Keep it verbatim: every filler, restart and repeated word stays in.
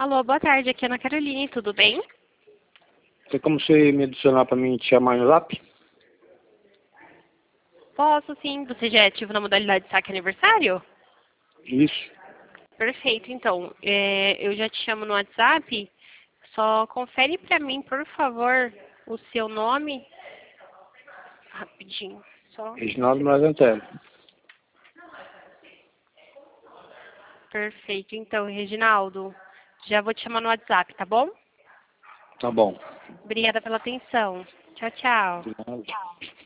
Alô, boa tarde, aqui é Ana Caroline, tudo bem? Tem como você me adicionar para mim te chamar no Zap? Posso sim, você já é ativo na modalidade saque aniversário? Isso. Perfeito, então, é, eu já te chamo no WhatsApp, só confere pra mim, por favor, o seu nome, rapidinho, só um Reginaldo segundo. Marantelli. Perfeito, então, Reginaldo, já vou te chamar no WhatsApp, tá bom? Tá bom. Obrigada pela atenção. Tchau, tchau. De nada.